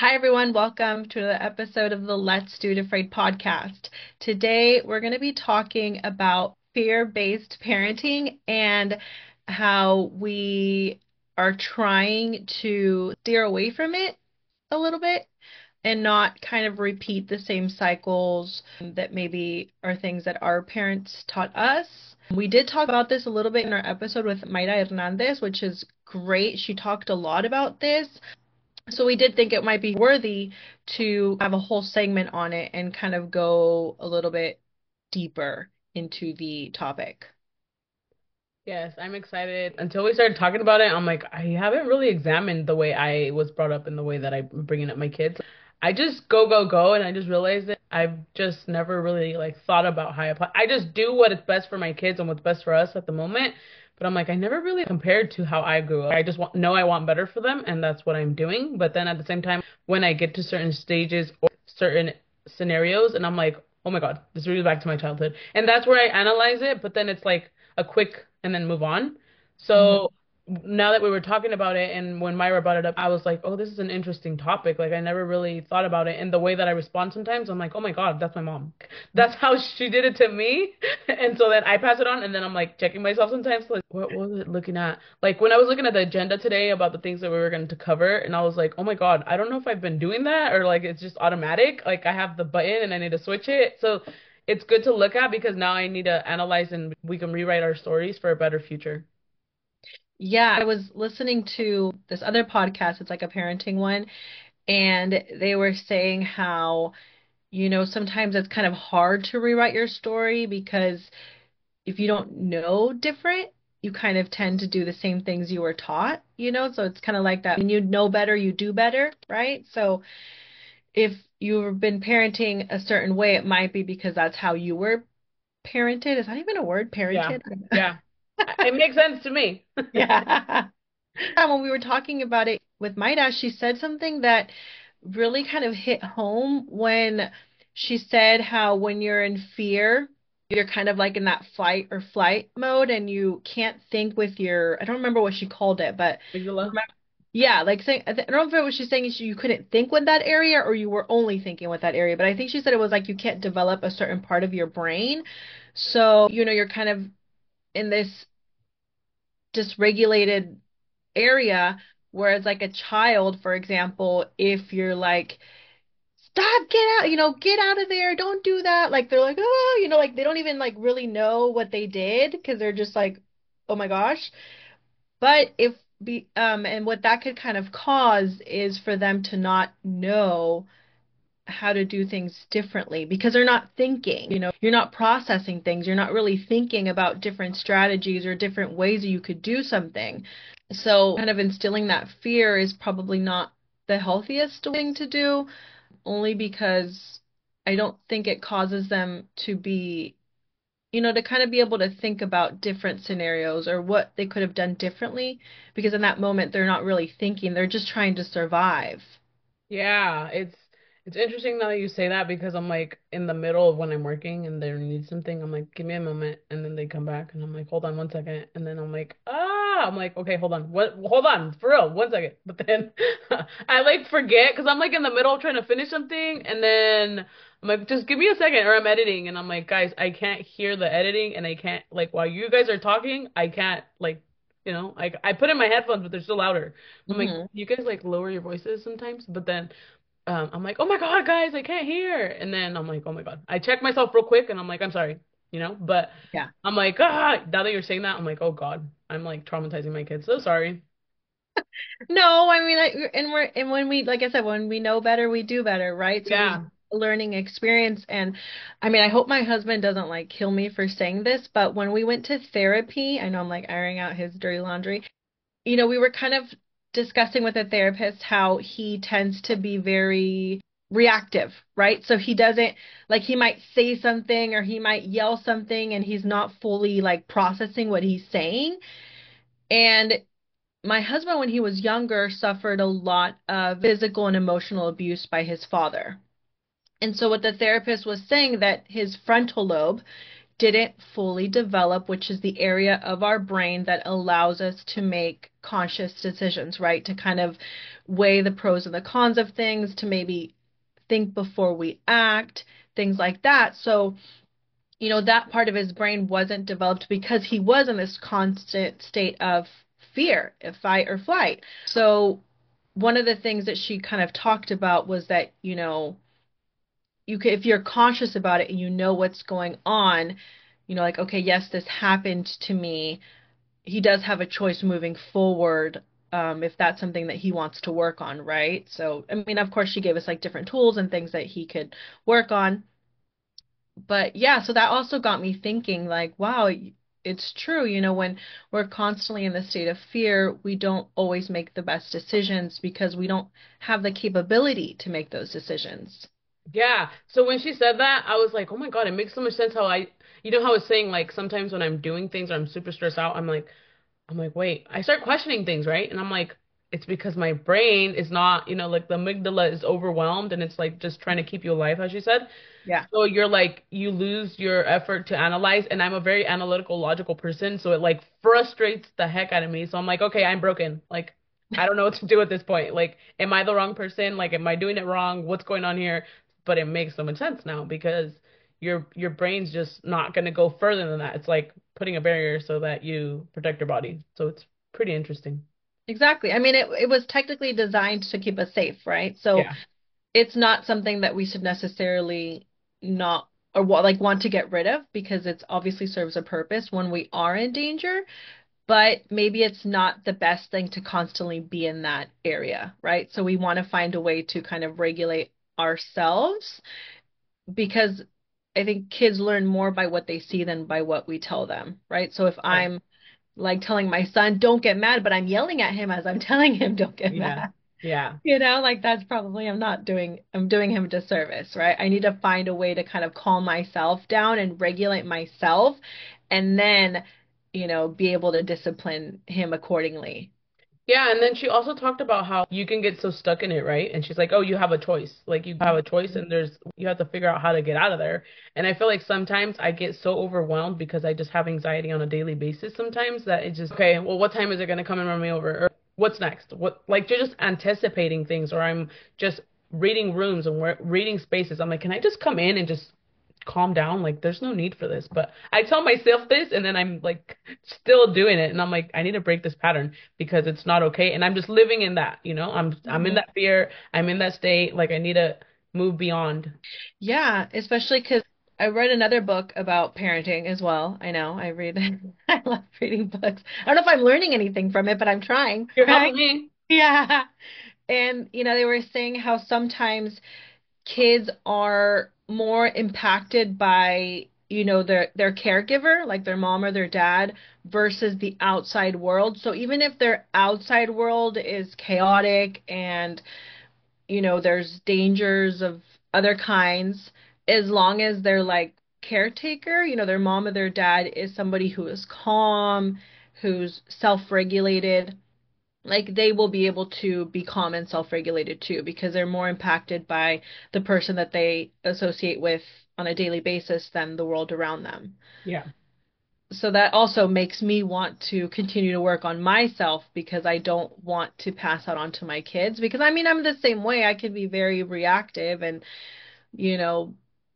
Hi, everyone. Welcome to the episode of the Let's Do It Afraid podcast. Today, we're going to be talking about fear-based parenting and how we are trying to steer away from it a little bit and not kind of repeat the same cycles that maybe are things that our parents taught us. We did talk about this a little bit in our episode with Mayra Hernandez, which is great. She talked a lot about this. So we did think it might be worthy to have a whole segment on it and kind of go a little bit deeper into the topic. Yes, I'm excited. Until we started talking about it, I'm like, I haven't really examined the way I was brought up and the way that I'm bringing up my kids. I just go, go, go, and I just realized that I've just never really like thought about how I apply. I just do what is best for my kids and what's best for us at the moment. But I'm like, I never really compared to how I grew up. I just know I want better for them, and that's what I'm doing. But then at the same time, when I get to certain stages or certain scenarios, and I'm like, oh my God, this brings back to my childhood. And that's where I analyze it, but then it's like a quick and then move on. Mhm. So now that we were talking about it and when Myra brought it up, I was like, oh, this is an interesting topic. Like I never really thought about it. And the way that I respond sometimes, I'm like, oh my God, that's my mom. That's how she did it to me. And so then I pass it on and then I'm like checking myself sometimes, like, what was it looking at? Like when I was looking at the agenda today about the things that we were going to cover, and I was like, oh my God, I don't know if I've been doing that or like it's just automatic. Like I have the button and I need to switch it. So it's good to look at because now I need to analyze and we can rewrite our stories for a better future. Yeah, I was listening to this other podcast. It's like a parenting one, and they were saying how, sometimes it's kind of hard to rewrite your story because if you don't know different, you kind of tend to do the same things you were taught. So it's kind of like that. When you know better, you do better, right? So if you've been parenting a certain way, it might be because that's how you were parented. Is that even a word, Yeah. parented? Yeah. It makes sense to me. Yeah. When we were talking about it with my dad, she said something that really kind of hit home when she said how when you're in fear, you're kind of like in that fight or flight mode and you can't think with your, I don't remember what she called it, but Amygdala. yeah, like saying, I don't know if what she's saying is you couldn't think with that area or you were only thinking with that area, but I think she said it was like you can't develop a certain part of your brain. So, you're kind of in this dysregulated area, whereas like a child, for example, if you're like, stop, get out, get out of there, don't do that, like they're like, oh, like they don't even like really know what they did because they're just like, oh my gosh. But if be and what that could kind of cause is for them to not know how to do things differently because they're not thinking, you're not processing things, you're not really thinking about different strategies or different ways that you could do something. So kind of instilling that fear is probably not the healthiest thing to do, only because I don't think it causes them to be, to kind of be able to think about different scenarios or what they could have done differently, because in that moment they're not really thinking, they're just trying to survive. Yeah, it's interesting now that you say that because I'm like in the middle of when I'm working and they need something, I'm like, give me a moment, and then they come back and I'm like, hold on 1 second, and then I'm like, I'm like, okay, hold on, what, hold on, for real, 1 second, but then I like forget because I'm like in the middle of trying to finish something, and then I'm like, just give me a second, or I'm editing, and I'm like, guys, I can't hear the editing, and I can't like while you guys are talking, I can't like. I put in my headphones, but they're still louder. I'm like, Hmm. you guys like lower your voices sometimes, but then I'm like, oh my God, guys, I can't hear. And then I'm like, oh my God. I check myself real quick and I'm like, I'm sorry. But Yeah. I'm like, now that you're saying that, I'm like, oh God, I'm like traumatizing my kids. So sorry. No, I mean, and when we, like I said, when we know better, we do better, right? So this Yeah. learning experience, and I mean, I hope my husband doesn't like kill me for saying this, but when we went to therapy, I know I'm like airing out his dirty laundry. We were kind of discussing with a therapist how he tends to be very reactive, right? So he doesn't, like, he might say something or he might yell something and he's not fully like processing what he's saying. And my husband, when he was younger, suffered a lot of physical and emotional abuse by his father. And so what the therapist was saying, that his frontal lobe didn't fully develop, which is the area of our brain that allows us to make conscious decisions, right? To kind of weigh the pros and the cons of things, to maybe think before we act, things like that. So, that part of his brain wasn't developed because he was in this constant state of fear, of fight or flight. So, one of the things that she kind of talked about was that, if you're conscious about it and you know what's going on, like, okay, yes, this happened to me. He does have a choice moving forward, if that's something that he wants to work on, right? So, I mean, of course, she gave us like different tools and things that he could work on. But yeah, so that also got me thinking, like, wow, it's true, when we're constantly in the state of fear, we don't always make the best decisions because we don't have the capability to make those decisions. Yeah. So when she said that, I was like, oh my God, it makes so much sense how how I was saying, like, sometimes when I'm doing things or I'm super stressed out, I'm like, wait, I start questioning things, right? And I'm like, it's because my brain is not, like the amygdala is overwhelmed and it's like just trying to keep you alive, as she said. Yeah. So you're like, you lose your effort to analyze. And I'm a very analytical, logical person. So it like frustrates the heck out of me. So I'm like, okay, I'm broken. Like, I don't know what to do at this point. Like, am I the wrong person? Like, am I doing it wrong? What's going on here? But it makes so much sense now because your brain's just not going to go further than that. It's like putting a barrier so that you protect your body. So it's pretty interesting. Exactly. I mean, it was technically designed to keep us safe, right? So Yeah. it's not something that we should necessarily not or like want to get rid of because it's obviously serves a purpose when we are in danger, but maybe it's not the best thing to constantly be in that area, right? So we want to find a way to kind of regulate ourselves because I think kids learn more by what they see than by what we tell them, right? So if Right. I'm like telling my son, don't get mad, but I'm yelling at him as I'm telling him, don't get Yeah. mad. Yeah. Like that's probably I'm doing him a disservice, right? I need to find a way to kind of calm myself down and regulate myself and then, be able to discipline him accordingly. Yeah, and then she also talked about how you can get so stuck in it, right? And she's like, "Oh, you have a choice. Like you have a choice and you have to figure out how to get out of there." And I feel like sometimes I get so overwhelmed because I just have anxiety on a daily basis sometimes that it's just, okay, well, what time is it going to come and run me over? Or what's next? What like you're just anticipating things or I'm just reading rooms and reading spaces. I'm like, "Can I just come in and just calm down. Like, there's no need for this." But I tell myself this, and then I'm like still doing it, and I'm like, I need to break this pattern because it's not okay. And I'm just living in that, I'm in Mhm. that fear, I'm in that state. Like, I need to move beyond. Yeah, especially because I read another book about parenting as well. I know I read, I love reading books. I don't know if I'm learning anything from it, but I'm trying, You're right? helping me. Yeah. And, they were saying how sometimes kids are more impacted by, their caregiver, like their mom or their dad, versus the outside world. So even if their outside world is chaotic and, there's dangers of other kinds, as long as they're like caretaker, their mom or their dad is somebody who is calm, who's self-regulated, like they will be able to be calm and self-regulated too because they're more impacted by the person that they associate with on a daily basis than the world around them. Yeah. So that also makes me want to continue to work on myself because I don't want to pass that on to my kids because I mean I'm the same way. I can be very reactive and you know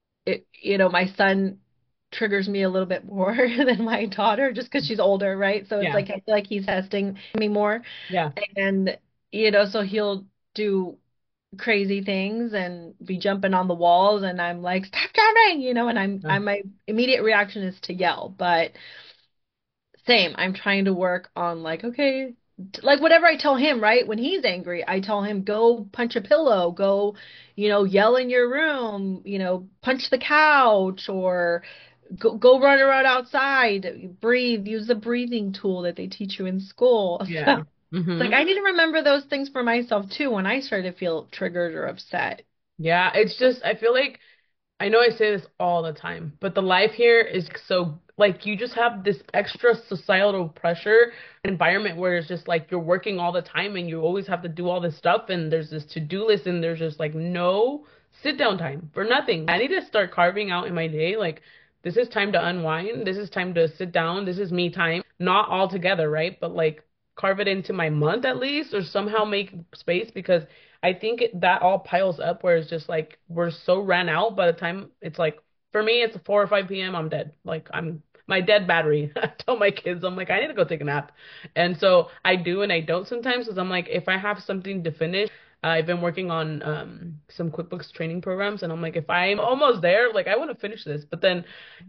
my son triggers me a little bit more than my daughter just because she's older, right? So it's Yeah. like I feel like he's testing me more. Yeah. And, so he'll do crazy things and be jumping on the walls and I'm like, stop jumping, and Yeah. I'm my immediate reaction is to yell. But same, I'm trying to work on like, okay, like whatever I tell him, right? When he's angry, I tell him, go punch a pillow, go, yell in your room, punch the couch or go run around outside, breathe, use the breathing tool that they teach you in school. Yeah. It's like Hmm. I need to remember those things for myself too when I start to feel triggered or upset. Yeah. It's just, I feel like I know I say this all the time, but the life here is so like you just have this extra societal pressure environment where it's just like you're working all the time and you always have to do all this stuff and there's this to-do list and there's just like no sit down time for nothing. I need to start carving out in my day like this is time to unwind. This is time to sit down. This is me time. Not all together, right? But like carve it into my month at least, or somehow make space, because I think that all piles up where it's just like we're so ran out by the time it's like, for me it's 4 or 5 p.m. I'm dead. Like I'm my dead battery. I tell my kids, I'm like, I need to go take a nap. And so I do and I don't sometimes, because I'm like, if I have something to finish, I've been working on some QuickBooks training programs, and I'm like, if I'm almost there, like I want to finish this. But then,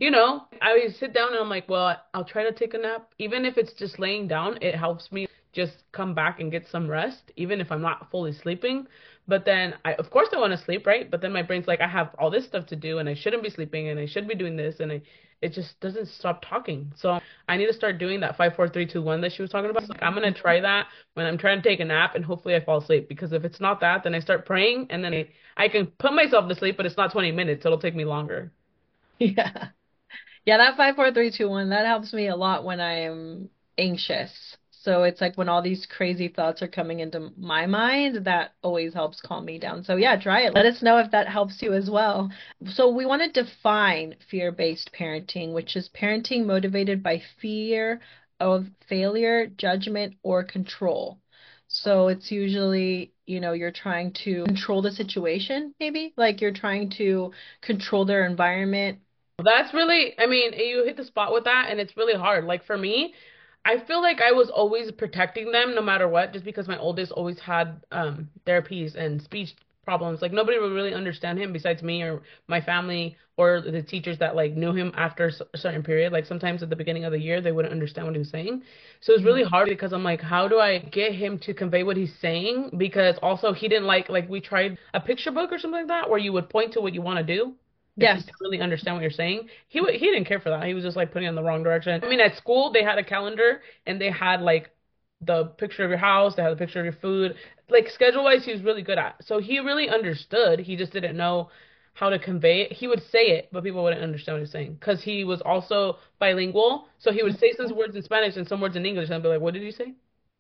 I sit down and I'm like, well, I'll try to take a nap. Even if it's just laying down, it helps me just come back and get some rest, even if I'm not fully sleeping. But then of course I want to sleep, right? But then my brain's like, I have all this stuff to do and I shouldn't be sleeping and I should be doing this, and it just doesn't stop talking. So I need to start doing that 5 4 3 2 1 that she was talking about. So, like, I'm gonna try that when I'm trying to take a nap, and hopefully I fall asleep. Because if it's not that, then I start praying, and then I can put myself to sleep, but it's not 20 minutes. It'll take me longer. Yeah. Yeah, that 5 4 3 2 1, that helps me a lot when I'm anxious. So it's like when all these crazy thoughts are coming into my mind, that always helps calm me down. So yeah, try it. Let us know if that helps you as well. So we want to define fear-based parenting, which is parenting motivated by fear of failure, judgment, or control. So it's usually, you're trying to control the situation, maybe like you're trying to control their environment. That's really, I mean, you hit the spot with that, and it's really hard. Like for me, I feel like I was always protecting them no matter what, just because my oldest always had therapies and speech problems. Like nobody would really understand him besides me or my family or the teachers that like knew him after a certain period. Like sometimes at the beginning of the year, they wouldn't understand what he was saying. So it's really hard because I'm like, how do I get him to convey what he's saying? Because also he didn't like we tried a picture book or something like that where you would point to what you want to do if he Yes. could really understand what you're saying. He didn't care for that. He was just like putting it in the wrong direction. I mean, at school they had a calendar and they had like the picture of your house, they had the picture of your food. Like schedule wise, he was really good at. So he really understood. He just didn't know how to convey it. He would say it, but people wouldn't understand what he was saying because he was also bilingual. So he would say some words in Spanish and some words in English, and I'd be like, "What did you say?"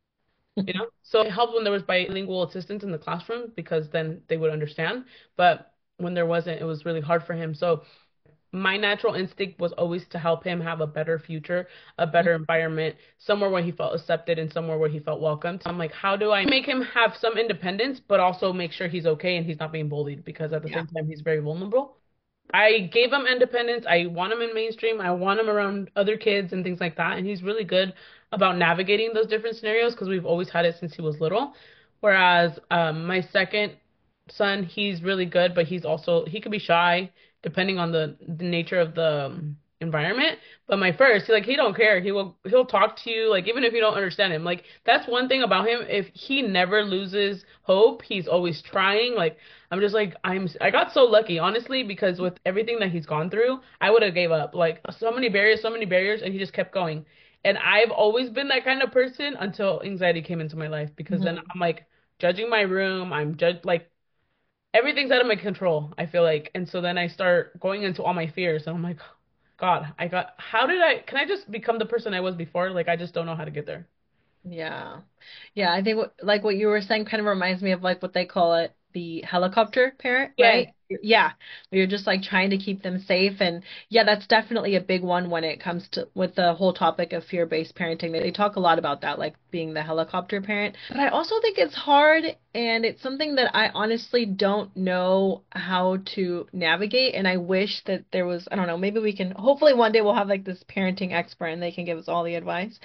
So it helped when there was bilingual assistants in the classroom because then they would understand. But when there wasn't, it was really hard for him. So my natural instinct was always to help him have a better future, a better environment, somewhere where he felt accepted and somewhere where he felt welcomed. So I'm like, how do I make him have some independence, but also make sure he's okay and he's not being bullied, because at the Yeah. same time he's very vulnerable. I gave him independence. I want him in mainstream. I want him around other kids and things like that. And he's really good about navigating those different scenarios because we've always had it since he was little. Whereas my second son, he's really good, but he could be shy depending on the nature of the environment. But my first, he don't care. He'll talk to you like even if you don't understand him. Like that's one thing about him. If he never loses hope, he's always trying. Like I'm just like I got so lucky, honestly, because with everything that he's gone through, I would have gave up. Like so many barriers, and he just kept going. And I've always been that kind of person until anxiety came into my life, because then Mhm. I'm like judging my room, I'm judged like everything's out of my control, I feel like. And so then I start going into all my fears, and I'm like, God, how did can I just become the person I was before? Like I just don't know how to get there. Yeah. Yeah, I think like what you were saying kind of reminds me of like what they call it, the helicopter parent, Yes. right? Yeah. Where you're just like trying to keep them safe. And yeah, that's definitely a big one when it comes to with the whole topic of fear-based parenting. They talk a lot about that, like being the helicopter parent. But I also think it's hard, and it's something that I honestly don't know how to navigate. And I wish that there was, I don't know, maybe we can, hopefully one day we'll have like this parenting expert and they can give us all the advice.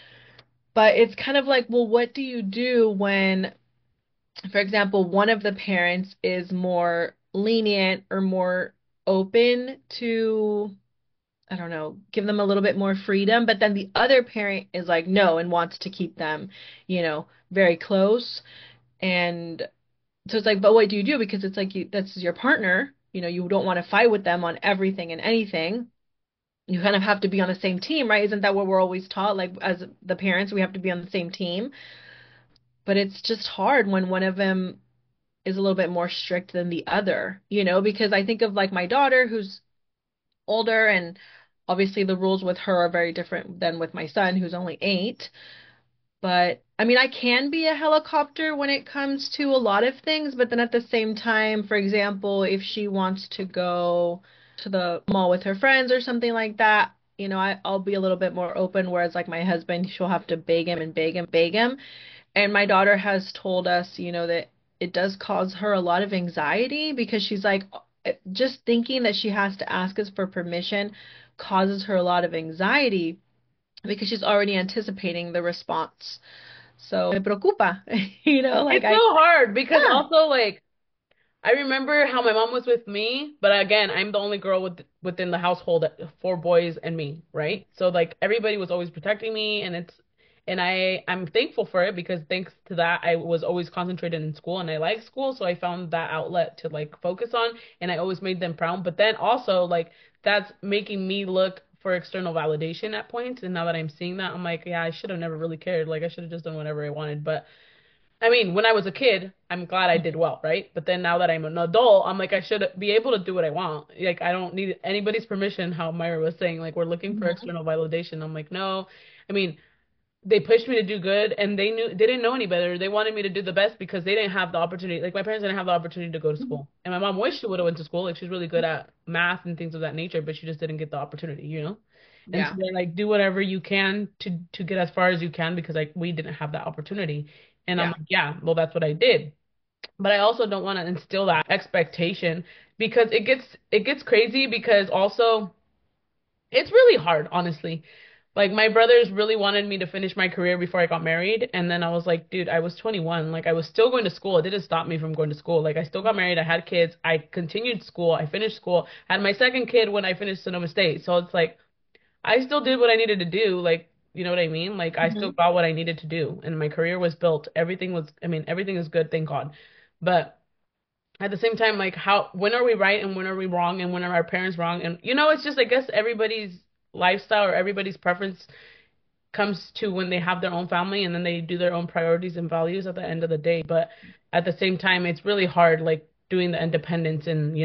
But it's kind of like, well, what do you do when, for example, one of the parents is more lenient or more open to, I don't know, give them a little bit more freedom, but then the other parent is like, no, and wants to keep them, very close. And so it's like, but what do you do? Because it's like that's your partner, you don't want to fight with them on everything and anything. You kind of have to be on the same team, right? Isn't that what we're always taught? Like as the parents, we have to be on the same team. But it's just hard when one of them is a little bit more strict than the other, because I think of like my daughter who's older, and obviously the rules with her are very different than with my son who's only 8. But I mean, I can be a helicopter when it comes to a lot of things, but then at the same time, for example, if she wants to go, to the mall with her friends or something like that, I'll be a little bit more open, whereas like my husband, she'll have to beg him and beg him, beg him. And my daughter has told us, that it does cause her a lot of anxiety because she's like, just thinking that she has to ask us for permission causes her a lot of anxiety because she's already anticipating the response. So me preocupa, like It's so hard because yeah, also like I remember how my mom was with me, but again, I'm the only girl within the household, four boys and me, right? So like everybody was always protecting me, and I'm thankful for it because thanks to that, I was always concentrated in school and I like school, so I found that outlet to like focus on, and I always made them proud. But then also like that's making me look for external validation at points, and now that I'm seeing that, I'm like, yeah, I should have never really cared. Like I should have just done whatever I wanted, but. I mean, when I was a kid, I'm glad I did well, right? But then now that I'm an adult, I'm like, I should be able to do what I want. Like, I don't need anybody's permission, how Myra was saying, like, we're looking for Mhm. external validation. I'm like, no. I mean, they pushed me to do good and they didn't know any better. They wanted me to do the best because they didn't have the opportunity. Like, my parents didn't have the opportunity to go to school. And my mom wished she would have went to school. Like, she's really good at math and things of that nature, but she just didn't get the opportunity, you know? And so Yeah. they're like, do whatever you can to get as far as you can because like we didn't have that opportunity. And I'm Yeah. like, yeah, well, that's what I did. But I also don't want to instill that expectation because it gets crazy because also it's really hard, honestly. Like my brothers really wanted me to finish my career before I got married, and then I was like, dude, I was 21. Like I was still going to school. It didn't stop me from going to school. Like I still got married, I had kids, I continued school, I finished school, had my second kid when I finished Sonoma State. So it's like I still did what I needed to do. Like, you know what I mean? Like I still Hmm. got what I needed to do, and my career was built. Everything was, I mean, everything is good, thank God. But at the same time, like when are we right and when are we wrong and when are our parents wrong? And it's just I guess everybody's lifestyle or everybody's preference comes to when they have their own family and then they do their own priorities and values at the end of the day. But at the same time, it's really hard, like doing the independence and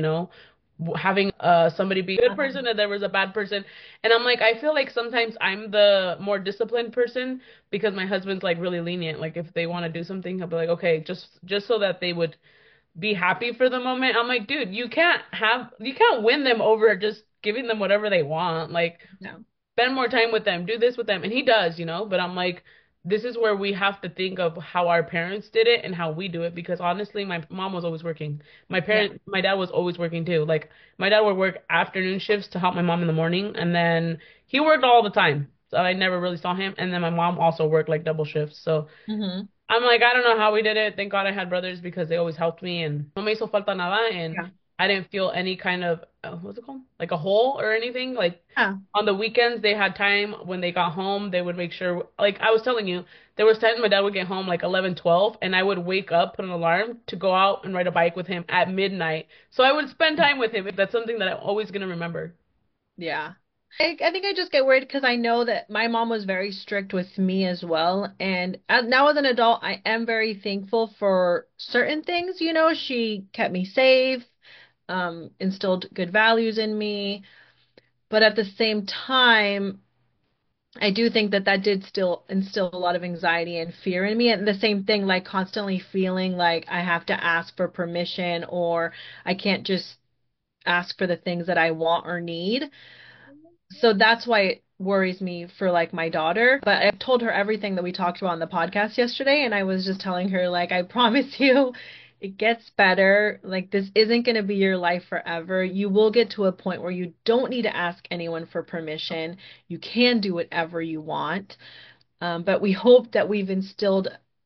having somebody be a good person and there was a bad person. And I'm like, I feel like sometimes I'm the more disciplined person because my husband's like really lenient. Like if they want to do something, he'll be like, okay, just so that they would be happy for the moment. I'm like, dude, you can't win them over just giving them whatever they want. Like, No. spend more time with them, do this with them. And he does. But I'm like, this is where we have to think of how our parents did it and how we do it because honestly, my mom was always working. Yeah. My dad was always working too. Like, my dad would work afternoon shifts to help my mom in the morning, and then he worked all the time. So I never really saw him. And then my mom also worked like double shifts. So Hmm. I'm like, I don't know how we did it. Thank God I had brothers because they always helped me and no me hizo falta nada and Yeah. I didn't feel any kind of what's it called? Like a hole or anything. Like Yeah. on the weekends they had time when they got home, they would make sure like I was telling you, there was times my dad would get home like 11, 12, and I would wake up, put an alarm to go out and ride a bike with him at midnight. So I would spend time with him. That's something that I'm always gonna remember. Yeah. I think I just get worried because I know that my mom was very strict with me as well. And now as an adult, I am very thankful for certain things. She kept me safe, instilled good values in me. But at the same time, I do think that that did still instill a lot of anxiety and fear in me. And the same thing, like constantly feeling like I have to ask for permission or I can't just ask for the things that I want or need. So that's why it worries me for like my daughter. But I've told her everything that we talked about on the podcast yesterday, and I was just telling her, like, I promise you, it gets better. Like, this isn't going to be your life forever. You will get to a point where you don't need to ask anyone for permission. You can do whatever you want. But we hope that we've instilled,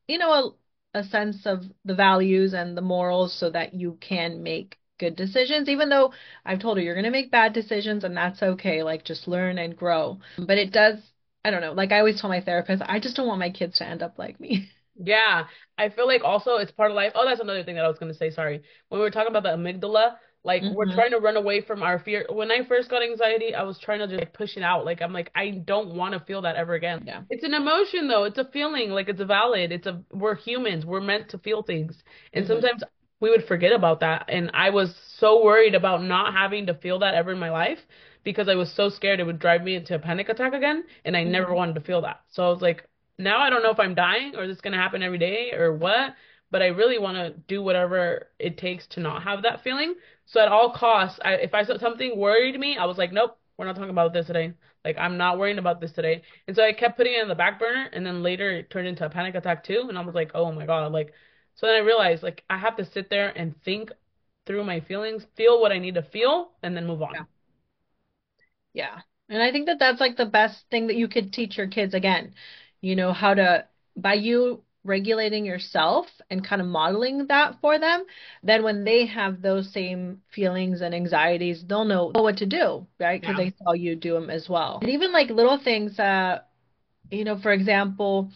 a sense of the values and the morals so that you can make good decisions, even though I've told her you're going to make bad decisions and that's okay. Like, just learn and grow. But it does, I don't know, like I always tell my therapist, I just don't want my kids to end up like me. Yeah, I feel like also it's part of life. Oh, that's another thing that I was gonna say, sorry. When we were talking about the amygdala, like we're Hmm. trying to run away from our fear. When I first got anxiety, I was trying to just like push it out. Like I'm like, I don't want to feel that ever again. Yeah. It's an emotion though. It's a feeling. Like it's valid. We're humans. We're meant to feel things. And Hmm. sometimes we would forget about that. And I was so worried about not having to feel that ever in my life because I was so scared it would drive me into a panic attack again. And I never Hmm. wanted to feel that. So I was like, now I don't know if I'm dying or this is gonna happen every day or what, but I really want to do whatever it takes to not have that feeling. So at all costs, if I saw something worried me, I was like, nope, we're not talking about this today. Like I'm not worrying about this today. And so I kept putting it in the back burner, and then later it turned into a panic attack too. And I was like, oh my God, like so then I realized like I have to sit there and think through my feelings, feel what I need to feel, and then move Yeah. on. Yeah. And I think that that's like the best thing that you could teach your kids again, how to, by you regulating yourself and kind of modeling that for them, then when they have those same feelings and anxieties, they'll know what to do, right? Because Yeah. they saw you do them as well. And even like little things, for example,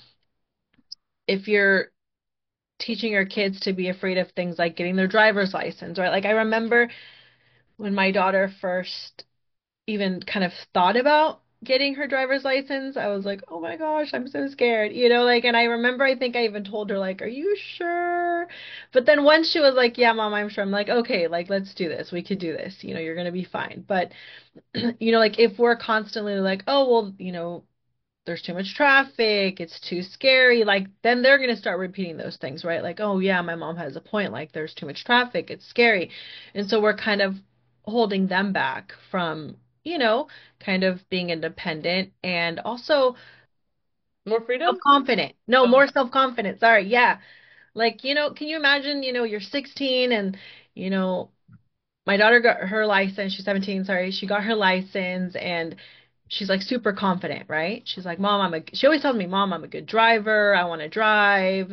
if you're teaching your kids to be afraid of things like getting their driver's license, right? Like I remember when my daughter first even kind of thought about getting her driver's license, I was like, oh my gosh, I'm so scared, like, and I remember, I think I even told her, like, are you sure? But then once she was like, yeah, mom, I'm sure, I'm like, okay, like, let's do this. We could do this. You're going to be fine. But, like, if we're constantly like, oh, well, there's too much traffic, it's too scary, like then they're going to start repeating those things, right? Like, oh yeah, my mom has a point, like there's too much traffic, it's scary. And so we're kind of holding them back from, kind of being independent and also More freedom? self-confident. No, Oh, more self-confident. Sorry. Yeah. Like, can you imagine, you're 16 and, you know, my daughter got her license. She's 17, sorry. She got her license and she's like super confident, right? She's like, Mom, she always tells me, Mom, I'm a good driver. I want to drive.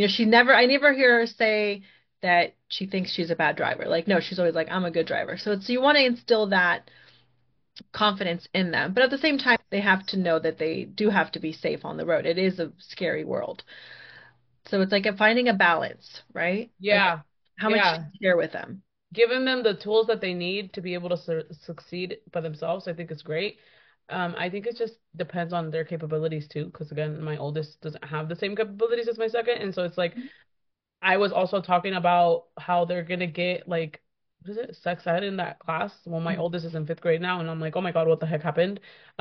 I never hear her say that she thinks she's a bad driver. Like, no, she's always like, I'm a good driver. So you want to instill that confidence in them. But at the same time, they have to know that they do have to be safe on the road. It is a scary world. So it's like finding a balance, right? Like yeah. how much Yeah. you share with them. Giving them the tools that they need to be able to succeed by themselves, I think is great. I think it just depends on their capabilities too, because again, my oldest doesn't have the same capabilities as my second, and so it's like I was also talking about how they're gonna get like what is it, sex ed in that class. Well, my oldest is in fifth grade now, and I'm like, oh my God, what the heck happened?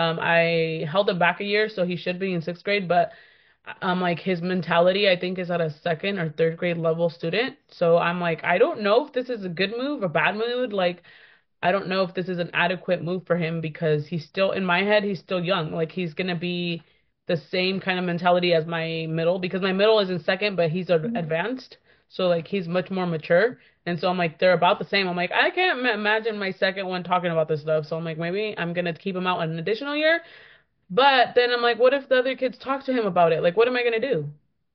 I held him back a year, so he should be in sixth grade, but like his mentality, I think, is at a second or third grade level student. So I'm like, I don't know if this is a good move, a bad move. Like, I don't know if this is an adequate move for him because he's still, in my head, he's still young. Like, he's gonna be the same kind of mentality as my middle because my middle is in second, but he's advanced. So like he's much more mature. And so I'm like, they're about the same. I'm like, I can't imagine my second one talking about this stuff. So I'm like, maybe I'm gonna keep him out an additional year. But then I'm like, what if the other kids talk to him about it? Like, what am I gonna do?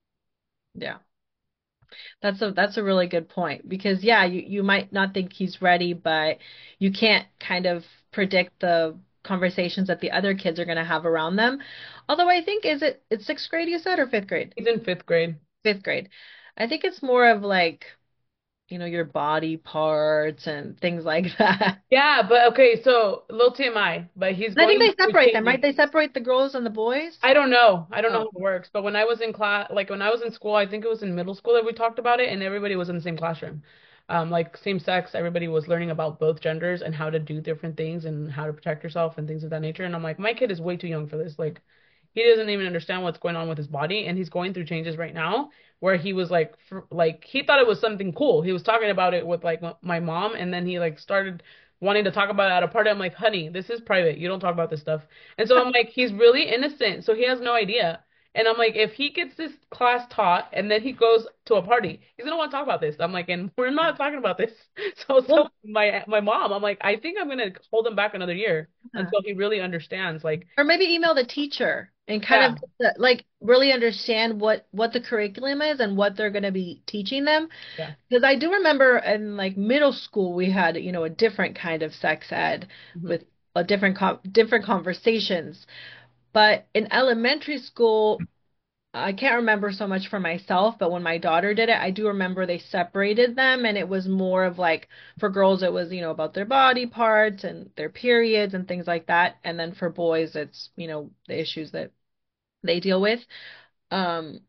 Yeah. That's a really good point because yeah, you might not think he's ready, but you can't kind of predict the conversations that the other kids are going to have around them. Although I think it's sixth grade you said or fifth grade? He's in fifth grade. Fifth grade. I think it's more of like, your body parts and things like that. Yeah, but okay, so little TMI, but he's And I think going they through separate them, changes. right? They separate the girls and the boys. I don't know. I don't know Oh, how it works, but when I was in class, like when I was in school, I think it was in middle school that we talked about it, and everybody was in the same classroom. Like same sex, everybody was learning about both genders and how to do different things and how to protect yourself and things of that nature. And I'm like, my kid is way too young for this. Like, he doesn't even understand what's going on with his body, and he's going through changes right now where he was like, like he thought it was something cool. He was talking about it with like my mom, and then he like started wanting to talk about it at a party. I'm like, honey, this is private. You don't talk about this stuff. And so I'm like, he's really innocent, so he has no idea. And I'm like, if he gets this class taught and then he goes to a party, he's gonna want to talk about this. I'm like, and we're not talking about this. So well, my mom, I'm like, I think I'm gonna hold him back another year uh, until he really understands. Like, or maybe email the teacher and kind yeah, of like really understand what the curriculum is and what they're going to be teaching them. yeah. Because I do remember in like middle school we had, a different kind of sex ed Hmm. with a different conversations. But in elementary school, I can't remember so much for myself, but when my daughter did it, I do remember they separated them and it was more of like for girls it was, about their body parts and their periods and things like that. And then for boys it's, the issues that they deal with. Um,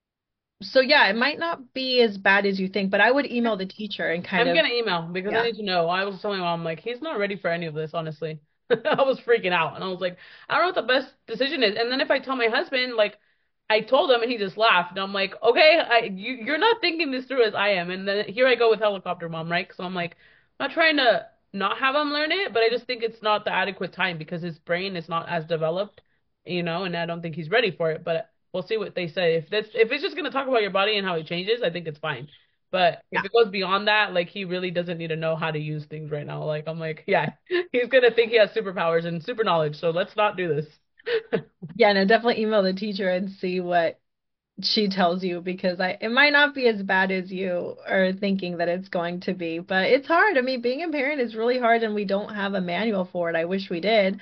so yeah, it might not be as bad as you think, but I would email the teacher and kind I'm of, gonna email because I yeah. need to know. I was telling my mom like he's not ready for any of this, honestly. I was freaking out and I was like, I don't know what the best decision is. And then if I tell my husband, like I told him and he just laughed. And I'm like, okay, you're not thinking this through as I am. And then here I go with helicopter mom, right? So I'm like, I'm not trying to not have him learn it, but I just think it's not the adequate time because his brain is not as developed, and I don't think he's ready for it. But we'll see what they say. If it's just gonna talk about your body and how it changes, I think it's fine. But Yeah. if it goes beyond that, like he really doesn't need to know how to use things right now. Like I'm like, yeah, he's gonna think he has superpowers and super knowledge, so let's not do this. Yeah, no, definitely email the teacher and see what she tells you because it might not be as bad as you are thinking that it's going to be, but it's hard. I mean, being a parent is really hard and we don't have a manual for it. I wish we did.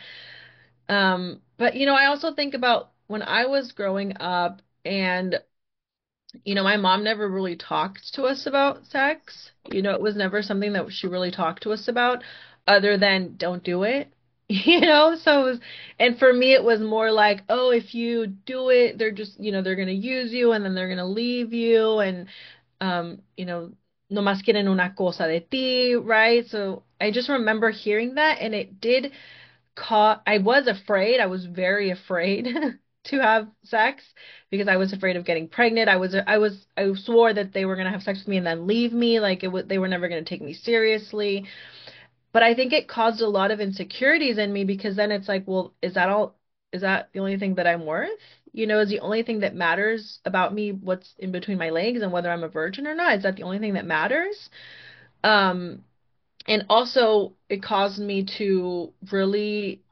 But I also think about when I was growing up and my mom never really talked to us about sex. It was never something that she really talked to us about other than don't do it. So and for me it was more like, oh, if you do it, they're just, they're gonna use you and then they're gonna leave you and um, you know, no más quieren una cosa de ti, right? So I just remember hearing that and it did I was afraid. I was very afraid to have sex because I was afraid of getting pregnant. I swore that they were going to have sex with me and then leave me. Like they were never going to take me seriously. But I think it caused a lot of insecurities in me because then it's like, well, is that all? Is that the only thing that I'm worth? Is the only thing that matters about me what's in between my legs and whether I'm a virgin or not? Is that the only thing that matters? Um, and also it caused me to really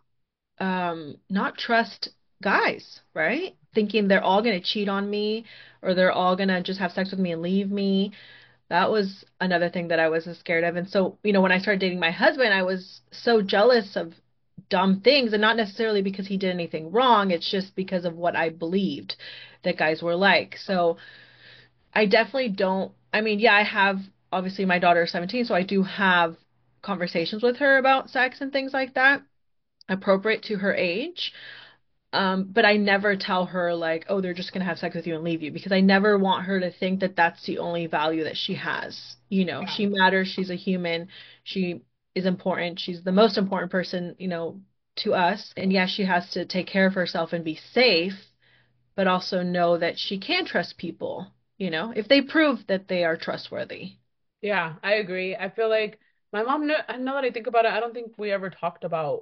not trust guys, right? Thinking they're all gonna cheat on me or they're all gonna just have sex with me and leave me. That was another thing that I was scared of. And so, when I started dating my husband, I was so jealous of dumb things and not necessarily because he did anything wrong, it's just because of what I believed that guys were like. So I definitely don't, I mean, yeah, I have obviously my daughter is 17, so I do have conversations with her about sex and things like that appropriate to her age. But I never tell her like, oh, they're just gonna have sex with you and leave you because I never want her to think that that's the only value that she has. Yeah. She matters. She's a human. She is important. She's the most important person, to us. And yes, she has to take care of herself and be safe, but also know that she can trust people, if they prove that they are trustworthy. Yeah, I agree. I feel like my mom, now that I think about it, I don't think we ever talked about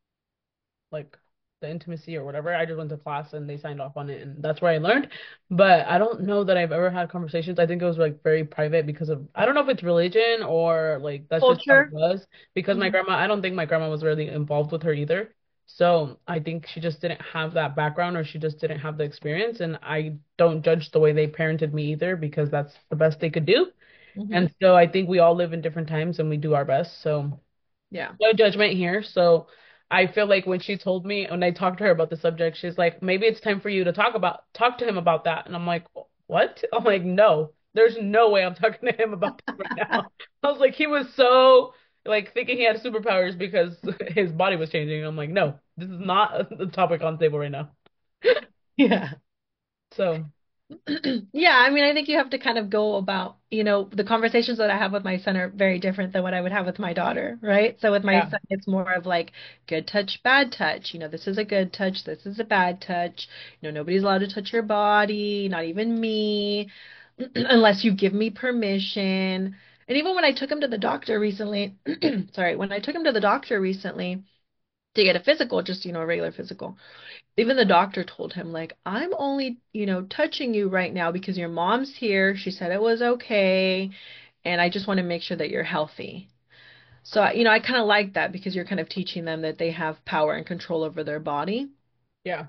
like the intimacy or whatever. I just went to class and they signed off on it and that's where I learned. But I don't know that I've ever had conversations. I think it was like very private because of I don't know if it's religion or like that's just how it Culture. was. Because my Mhm. grandma, I don't think my grandma was really involved with her either. So I think she just didn't have that background or she just didn't have the experience. And I don't judge the way they parented me either because that's the best they could do. Mhm. And so I think we all live in different times and we do our best. So Yeah. no judgment here. So I feel like when she told me, when I talked to her about the subject, she's like, maybe it's time for you to talk to him about that. And I'm like, what? I'm like, no, there's no way I'm talking to him about this right now. I was like, he was so like thinking he had superpowers because his body was changing. I'm like, no, this is not the topic on the table right now. Yeah. So Yeah, I mean, I think you have to kind of go about, the conversations that I have with my son are very different than what I would have with my daughter, right? So with my yeah, son, it's more of like good touch, bad touch. This is a good touch, this is a bad touch. Nobody's allowed to touch your body, not even me, unless you give me permission. And even when I took him to the doctor recently, sorry, when I took him to the doctor recently to get a physical, just, a regular physical. Even the doctor told him, like, I'm only, touching you right now because your mom's here. She said it was okay, and I just want to make sure that you're healthy. So, I kind of like that because you're kind of teaching them that they have power and control over their body. yeah.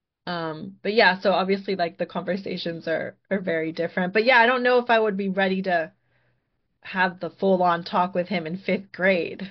But yeah, so obviously, like, the conversations are very different. But yeah, I don't know if I would be ready to have the full-on talk with him in fifth grade.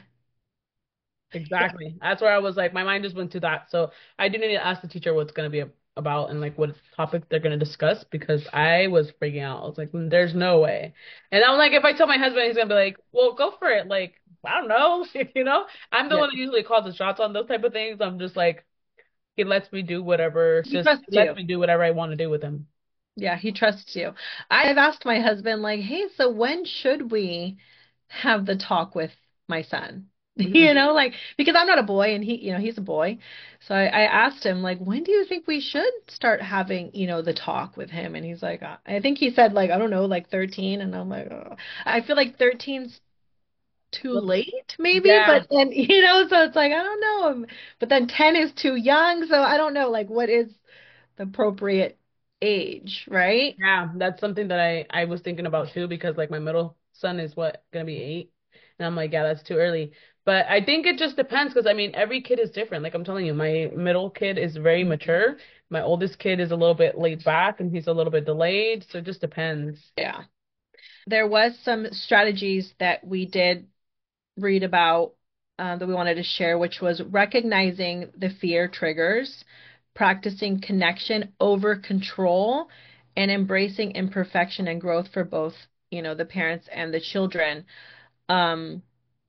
Yeah. Exactly. That's where I was like, my mind just went to that. So I do need to ask the teacher what's going to be about and like what topic they're going to discuss because I was freaking out. I was like, there's no way. And I'm like, if I tell my husband, he's going to be like, well, go for it. Like, I don't know. I'm the Yeah. one that usually calls the shots on those type of things. I'm just like, he lets me do whatever. It's He just, he trusts lets you. me do whatever I want to do with him. Yeah, he trusts you. I've asked my husband, like, hey, so when should we have the talk with my son? Mhm. Like because I'm not a boy and he's a boy. So I asked him like, when do you think we should start having, the talk with him? And he's like, I think he said like, I don't know, like 13. And I'm like, oh. I feel like 13's too late, maybe, Yeah. but then, so it's like, I don't know. But then 10 is too young. So I don't know, like, what is the appropriate age, right? Yeah, that's something that I was thinking about too because like my middle son is what gonna be 8, and I'm like, yeah, that's too early. But I think it just depends because I mean every kid is different. Like I'm telling you, my middle kid is very mature. My oldest kid is a little bit laid back and he's a little bit delayed. So it just depends. Yeah. There was some strategies that we did read about that we wanted to share, which was recognizing the fear triggers, practicing connection over control, and embracing imperfection and growth for both, the parents and the children. Um,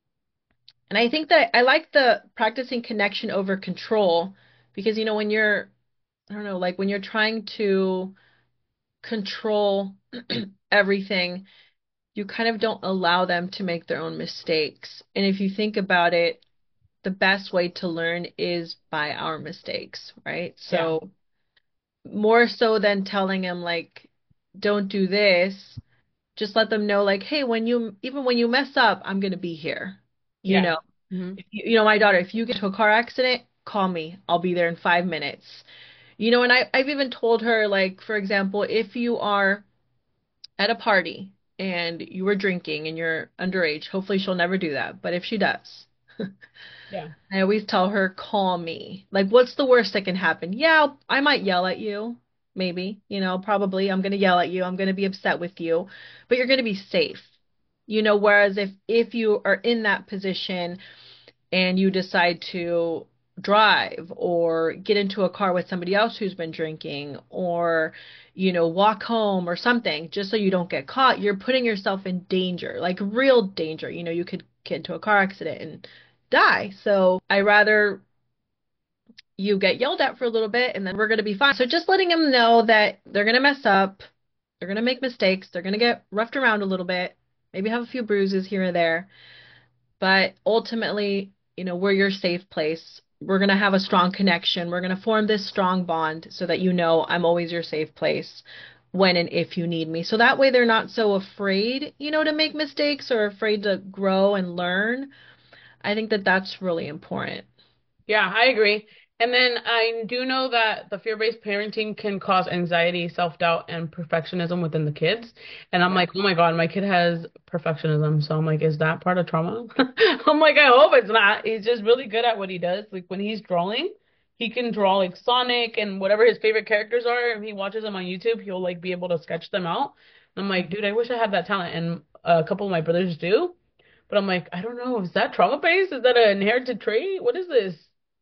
and I think that I like the practicing connection over control because, when you're, I don't know, like when you're trying to control everything, you kind of don't allow them to make their own mistakes. And if you think about it, the best way to learn is by our mistakes, right? Yeah. So more so than telling them like, don't do this, just let them know like, hey, even when you mess up, I'm gonna be here. You Yeah. know, Hmm. if my daughter, if you get into a car accident, call me. I'll be there in 5 minutes. And I've even told her like, for example, if you are at a party and you were drinking and you're underage, hopefully she'll never do that. But if she does, Yeah. I always tell her, call me. Like, what's the worst that can happen? Yeah, I might yell at you. Maybe, probably I'm going to yell at you. I'm going to be upset with you, but you're going to be safe. Whereas if you are in that position and you decide to drive or get into a car with somebody else who's been drinking or, walk home or something just so you don't get caught, you're putting yourself in danger, like real danger. You could get into a car accident and die. So I rather you get yelled at for a little bit and then we're going to be fine. So just letting them know that they're going to mess up, they're going to make mistakes, they're going to get roughed around a little bit, maybe have a few bruises here and there, but ultimately, we're your safe place. We're going to have a strong connection. We're going to form this strong bond so that I'm always your safe place when and if you need me. So that way they're not so afraid, to make mistakes or afraid to grow and learn. I think that that's really important. Yeah, I agree. And then I do know that the fear-based parenting can cause anxiety, self-doubt, and perfectionism within the kids. And I'm Yeah. like, oh my God, my kid has perfectionism. So I'm like, is that part of trauma? I'm like, I hope it's not. He's just really good at what he does. Like when he's drawing, he can draw like Sonic and whatever his favorite characters are. If he watches them on YouTube, he'll like be able to sketch them out. I'm like, dude, I wish I had that talent. And a couple of my brothers do. But I'm like, I don't know. Is that trauma-based? Is that an inherited trait? What is this?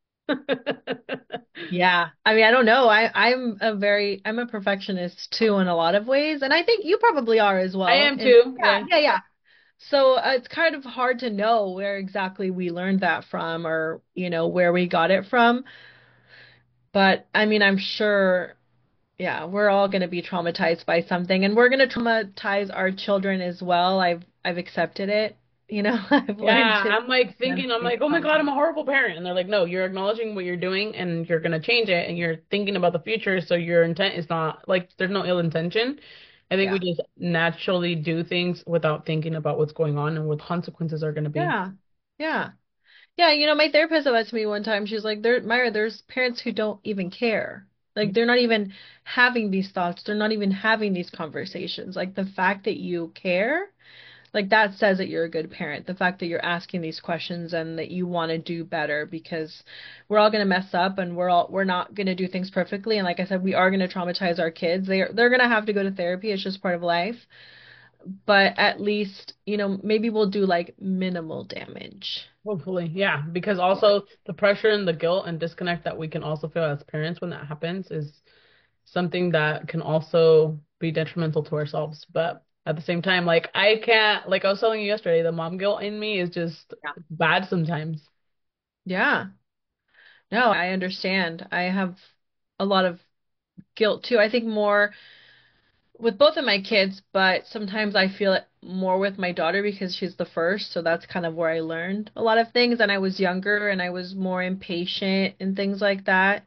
Yeah. I mean, I don't know. I'm a perfectionist too in a lot of ways, and I think you probably are as I well. am And too. yeah, Yeah. yeah, yeah. So it's kind of hard to know where exactly we learned that from or, where we got it from. But I mean, I'm sure, yeah, we're all going to be traumatized by something and we're going to traumatize our children as well. I've accepted it. I've learned Yeah. to I'm like them thinking, to I'm be like, oh my God, I'm traumatized. a horrible parent. And they're like, no, you're acknowledging what you're doing and you're going to change it and you're thinking about the future. So your intent is not like there's no ill intention. I think we Yeah. just naturally do things without thinking about what's going on and what consequences are going to be. Yeah. Yeah. Yeah, my therapist said that to me one time. She's like, Myra, there's parents who don't even care. Like they're not even having these thoughts. They're not even having these conversations. Like the fact that you care, like that says that you're a good parent. The fact that you're asking these questions and that you want to do better because we're all going to mess up and we're not going to do things perfectly. And like I said, we are going to traumatize our kids. They're going to have to go to therapy. It's just part of life. But at least, maybe we'll do like minimal damage. Hopefully, yeah, because Yeah. also the pressure and the guilt and disconnect that we can also feel as parents when that happens is something that can also be detrimental to ourselves. But at the same time, like I can't, like I was telling you yesterday, the mom guilt in me is just bad sometimes. Yeah. No, I understand. I have a lot of guilt too. I think more with both of my kids, but sometimes I feel it more with my daughter because she's the first, so that's kind of where I learned a lot of things. And I was younger and I was more impatient and things like that.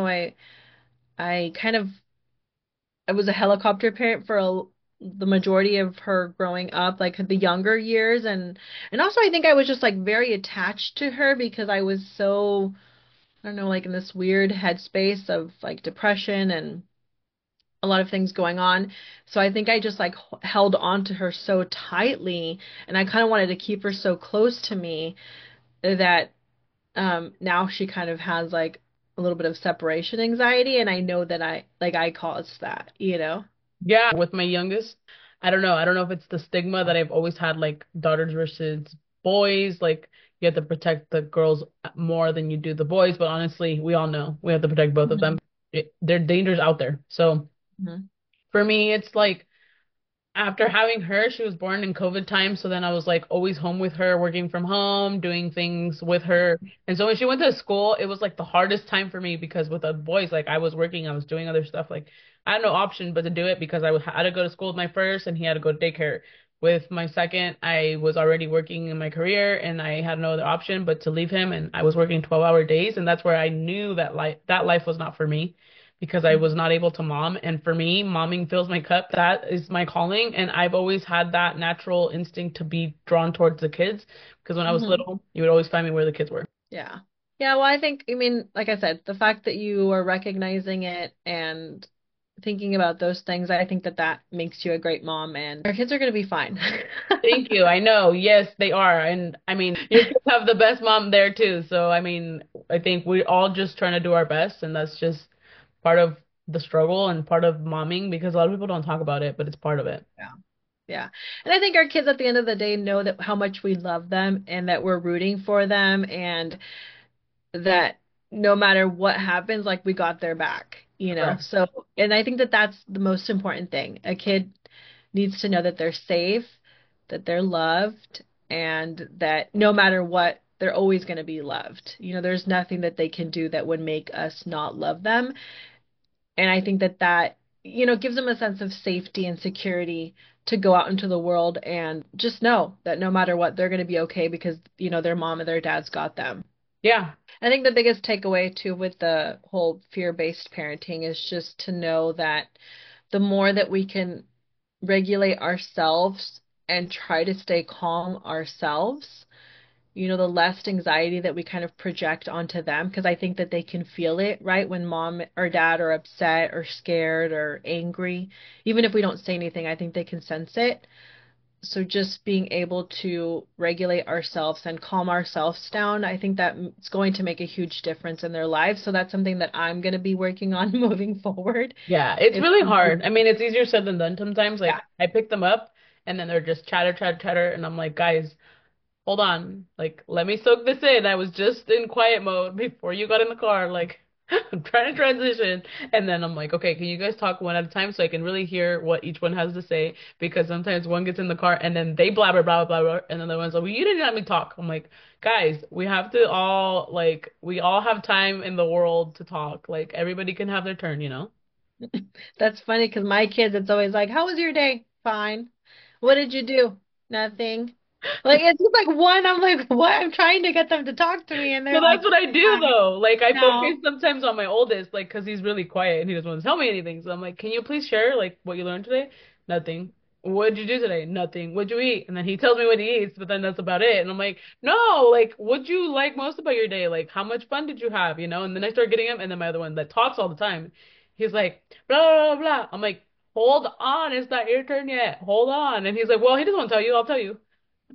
I kind of I was a helicopter parent for the majority of her growing up, like the younger years, and also I think I was just like very attached to her because I was so, I don't know, like in this weird headspace of like depression and a lot of things going on. So I think I just like held on to her so tightly and I kind of wanted to keep her so close to me that now she kind of has like a little bit of separation anxiety and I know that I caused that. Yeah, with my youngest, I don't know. I don't know if it's the stigma that I've always had, like daughters versus boys. Like you have to protect the girls more than you do the boys. But honestly, we all know we have to protect both of them. Mhm. There are dangers out there. So Mhm. for me, it's like after having her, she was born in COVID time, so then I was like always home with her, working from home, doing things with her. And so when she went to school, it was like the hardest time for me because with the boys, like I was working, I was doing other stuff. Like I had no option but to do it because had to go to school with my first and he had to go to daycare. With my second, I was already working in my career and I had no other option but to leave him and I was working 12-hour days and that's where I knew that life was not for me because I was not able to mom. And for me, momming fills my cup. That is my calling. And I've always had that natural instinct to be drawn towards the kids because when I was Mhm. little, you would always find me where the kids were. Yeah. Yeah, well, I mean, like I said, the fact that you are recognizing it and thinking about those things, I think that that makes you a great mom and our kids are going to be fine. Thank you. I know. Yes, they are. And I mean, your kids have the best mom there too. So, I mean, I think we're all just trying to do our best. And that's just part of the struggle and part of momming because a lot of people don't talk about it, but it's part of it. Yeah. Yeah. And I think our kids at the end of the day know that how much we love them and that we're rooting for them and that no matter what happens, like we got their back. Correct. So, and I think that that's the most important thing. A kid needs to know that they're safe, that they're loved, and that no matter what, they're always going to be loved. There's nothing that they can do that would make us not love them. And I think that that gives them a sense of safety and security to go out into the world and just know that no matter what, they're going to be okay because their mom and their dad's got them. Yeah. I think the biggest takeaway too with the whole fear-based parenting is just to know that the more that we can regulate ourselves and try to stay calm ourselves, the less anxiety that we kind of project onto them because I think that they can feel it, right? When mom or dad are upset or scared or angry, even if we don't say anything, I think they can sense it. So just being able to regulate ourselves and calm ourselves down, I think that it's going to make a huge difference in their lives. So that's something that I'm going to be working on moving forward. Yeah. It's It's really hard. I mean, it's easier said than done sometimes. yeah. Like I pick them up and then they're just chatter, chatter, chatter. And I'm like, guys, hold on. Like, let me soak this in. I was just in quiet mode before you got in the car. Like, I'm trying to transition. And then I'm like, okay, can you guys talk one at a time so I can really hear what each one has to say? Because sometimes one gets in the car and then they blabber, blah, blah, blah. And then the one's like, well, you didn't let me talk. I'm like, guys, we all have time in the world to talk. Like, everybody can have their turn, you know? That's funny because my kids, it's always like, "How was your day?" "Fine." "What did you do?" "Nothing." Like it's just like one, I'm like, what? I'm trying to get them to talk to me, and So they're that's like, what I do "Fine." though. Like I focus No. sometimes on my oldest, like because he's really quiet and he doesn't want to tell me anything. So I'm like, can you please share like what you learned today? Nothing. What'd you do today? Nothing. What'd you eat? And then he tells me what he eats, but then that's about it. And I'm like, no, like what'd you like most about your day? Like how much fun did you have? You know? And then I start getting him, and then my other one that talks all the time, he's like, blah blah blah blah. I'm like, hold on, it's not your turn yet. Hold on. And he's like, well, he doesn't want to tell you. I'll tell you.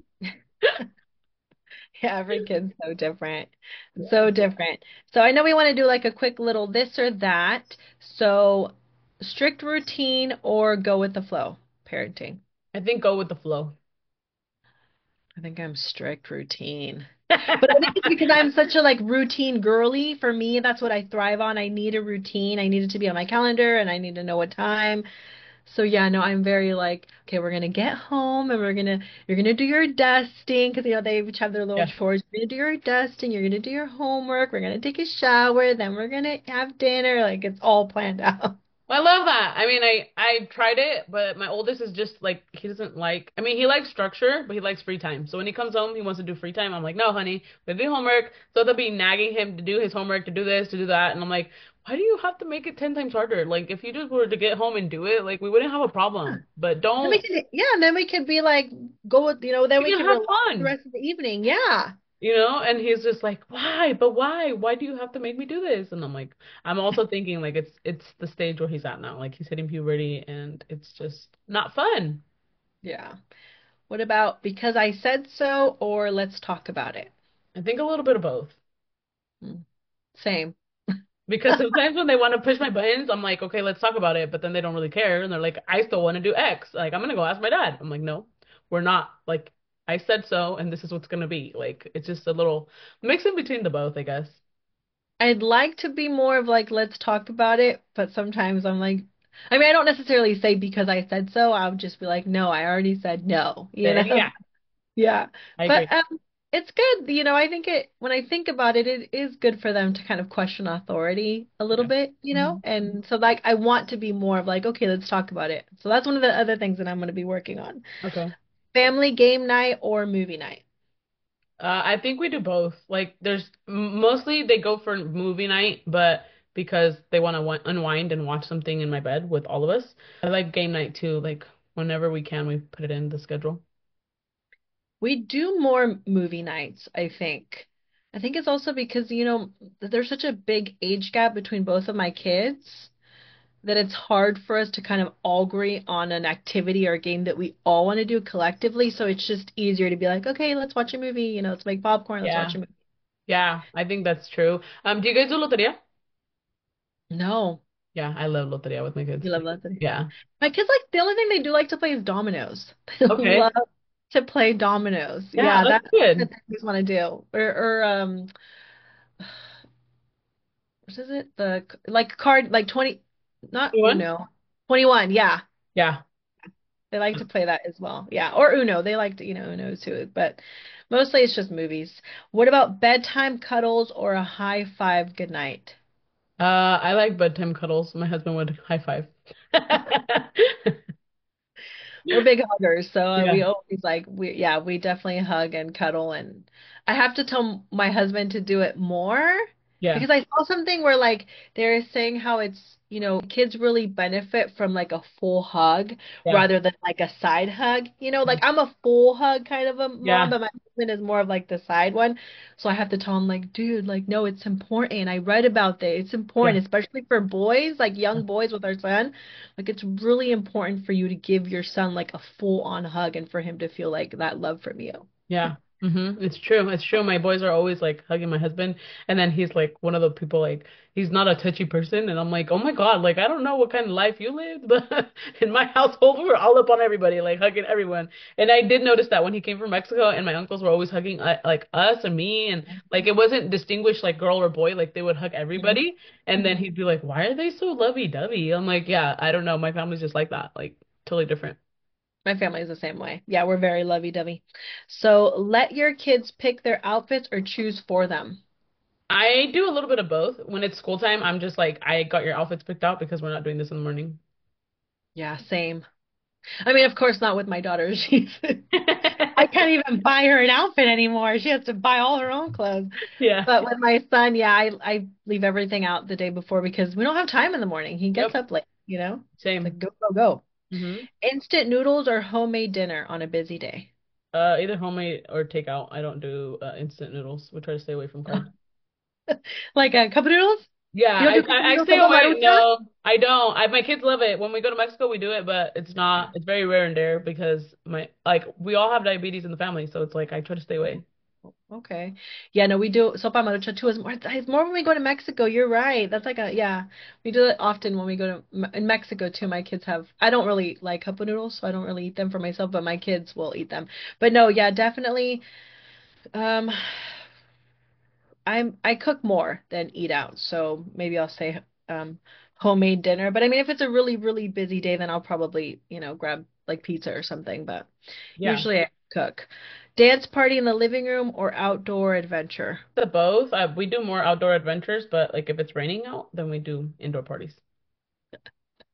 Yeah, every kid's so different. So different. So I know we want to do like a quick little this or that. So strict routine or go with the flow parenting. I think go with the flow. I think I'm strict routine. But I think it's because I'm such a like routine girly. For me, that's what I thrive on. I need a routine. I need it to be on my calendar and I need to know what time. So yeah, no, I'm very like, okay, we're gonna get home and you're gonna do your dusting because they each have their little Yeah. chores. You're gonna do your dusting. You're gonna do your homework. We're gonna take a shower. Then we're gonna have dinner. Like it's all planned out. Well, I love that. I mean, I tried it, but my oldest is just like he doesn't like. I mean, he likes structure, but he likes free time. So when he comes home, he wants to do free time. I'm like, no, honey, we do homework. So they'll be nagging him to do his homework, to do this, to do that, and I'm like, why do you have to make it 10 times harder? Like, if you just were to get home and do it, like we wouldn't have a problem. But Then we don't. can, yeah, and then we could be like, go with, then We we can can have relax the fun. rest of the evening. Yeah. And he's just like, why? But why? Why do you have to make me do this? And I'm like, I'm also thinking like it's the stage where he's at now. Like he's hitting puberty and it's just not fun. Yeah. What about because I said so or let's talk about it? I think a little bit of both. Hmm. Same. Because sometimes when they want to push my buttons, I'm like, okay, let's talk about it. But then they don't really care. And they're like, I still want to do X. Like, I'm gonna go ask my dad. I'm like, no, we're not. Like, I said so, and this is what's gonna be. Like, it's just a little mix in between the both, I guess. I'd like to be more of like, let's talk about it, but sometimes I'm like, I mean, I don't necessarily say because I said so. I'll just be like, no, I already said no, Yeah, Yeah. I agree. But it's good, I think when I think about it, it is good for them to kind of question authority a little Yeah. bit, Mhm. And so like I want to be more of like, okay, let's talk about it. So that's one of the other things that I'm going to be working on. Okay. Family game night or movie night. I think we do both. Like, mostly they go for movie night, but because they want to unwind and watch something in my bed with all of us. I like game night too. Like, whenever we can, we put it in the schedule. We do more movie nights, I think. I think it's also because, there's such a big age gap between both of my kids that it's hard for us to kind of all agree on an activity or a game that we all want to do collectively. So it's just easier to be like, okay, let's watch a movie, let's make popcorn, let's watch Yeah. a movie. Yeah, I think that's true. Do you guys do loteria? No, Yeah, I love loteria with my kids. you love that. Yeah. My kids like the only thing they do like to play is dominoes. They Okay. love to play dominoes. Yeah, Yeah, that's that's the good. thing they want to do. Or what is it? The like card like 20, not You won? Uno. 21, yeah. Yeah. They like to play that as well. Yeah. Or Uno. They like to, Uno too. But mostly it's just movies. What about bedtime cuddles or a high five goodnight? I like bedtime cuddles. My husband would high five. We're big huggers, so we Yeah. always we definitely hug and cuddle. And I have to tell my husband to do it more Yeah. because I saw something where like they're saying how it's, kids really benefit from like a full hug Yeah. rather than like a side hug. Like I'm a full hug kind of a mom, Yeah. but my husband is more of like the side one. So I have to tell him like, dude, like no, it's important. I read about that. It's Yeah. important, especially for boys, like young boys with our son. Like it's really important for you to give your son like a full on hug and for him to feel like that love from you. Yeah. It's true. It's true. My boys are always like hugging my husband, and then he's like one of the people like he's not a touchy person, and I'm like, oh my God, like I don't know what kind of life you lived, but in my household we're all up on everybody, like hugging everyone. And I did notice that when he came from Mexico, and my uncles were always hugging like us and me, and like it wasn't distinguished like girl or boy, like they would hug Mhm. everybody, and then Mhm. he'd be like, why are they so lovey-dovey? I'm like, yeah, I don't know, my family's just like that, like totally different. My family is the same way. Yeah, we're very lovey-dovey. So let your kids pick their outfits or choose for them. I do a little bit of both. When it's school time, I'm just like, I got your outfits picked out because we're not doing this in the morning. Yeah, same. I mean, of course not with my daughter. I can't even buy her an outfit anymore. She has to buy all her own clothes. Yeah. But with my son, yeah, I leave everything out the day before because we don't have time in the morning. He gets Yep. up late. It's like Same. go, go, go. hmm Instant noodles or homemade dinner on a busy day? Either homemade or takeout. I don't do instant noodles. We try to stay away from carbs. Like a cup of noodles? Yeah, You don't do cup of I noodles stay sopa away. maruchan? No, I don't. My kids love it. When we go to Mexico, we do it, but it's very rare and rare because we all have diabetes in the family, so it's like I try to stay away. Okay. Yeah, no, we do sopa maruchan too. It's more when we go to Mexico. You're right. That's like yeah. We do it often when we go to in Mexico too. My kids I don't really like cup of noodles, so I don't really eat them for myself, but my kids will eat them. But no, yeah, definitely. Um, I cook more than eat out, so maybe I'll say homemade dinner. But I mean, if it's a really, really busy day, then I'll probably, grab like pizza or something, but Yeah, usually I cook. Dance party in the living room or outdoor adventure? the both. We do more outdoor adventures, but like if it's raining out, then we do indoor parties.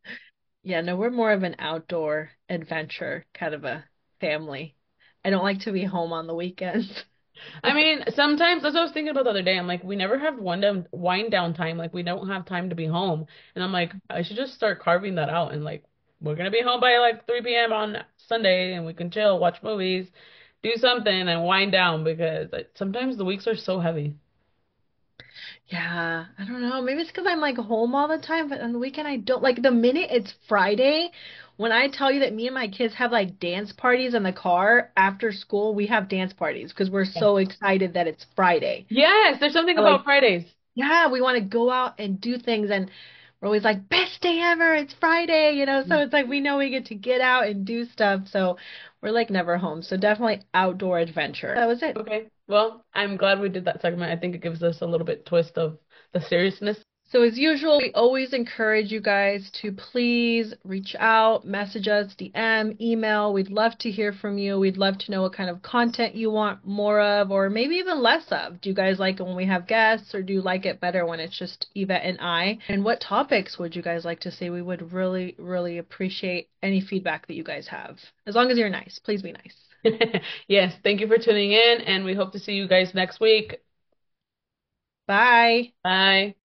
Yeah, no, we're more of an outdoor adventure kind of a family. I don't like to be home on the weekends. I mean, sometimes that's what I was thinking about the other day. I'm like, we never have wind down time. Like we don't have time to be home. And I'm like, I should just start carving that out and like we're gonna be home by like 3 p.m. on Sunday and we can chill, watch movies, do something and wind down because sometimes the weeks are so heavy. Yeah, I don't know. Maybe it's because I'm like home all the time, but on the weekend I don't. Like the minute it's Friday, when I tell you that me and my kids have like dance parties in the car after school, we have dance parties because we're Yes. so excited that it's Friday. Yes, there's something We're about like, Fridays. yeah, we want to go out and do things, and we're always like, best day ever, it's Friday, you know? So it's like we know we get to get out and do stuff. So we're like never home. So definitely outdoor adventure. That was it. Okay. Well, I'm glad we did that segment. I think it gives us a little bit twist of the seriousness. So, as usual, we always encourage you guys to please reach out, message us, DM, email. We'd love to hear from you. We'd love to know what kind of content you want more of, or maybe even less of. Do you guys like it when we have guests, or do you like it better when it's just Eva and I? And what topics would you guys like to see? We would really, really appreciate any feedback that you guys have. As long as you're nice, please be nice. Yes, thank you for tuning in, and we hope to see you guys next week. Bye. Bye.